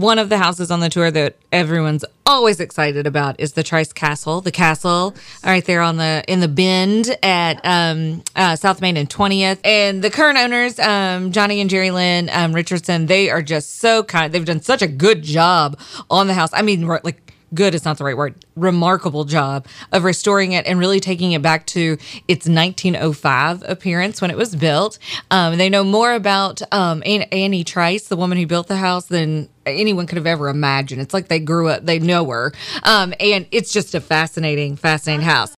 one of the houses on the tour that everyone's always excited about is the Trice Castle. The castle right there in the Bend at South Main and 20th. And the current owners, Johnny and Jerry Lynn Richardson, they are just so kind. They've done such a good job on the house. I mean, like, good is not the right word, remarkable job of restoring it and really taking it back to its 1905 appearance when it was built. They know more about Annie Trice, the woman who built the house, than anyone could have ever imagined. It's like they grew up, they know her. And it's just a fascinating house.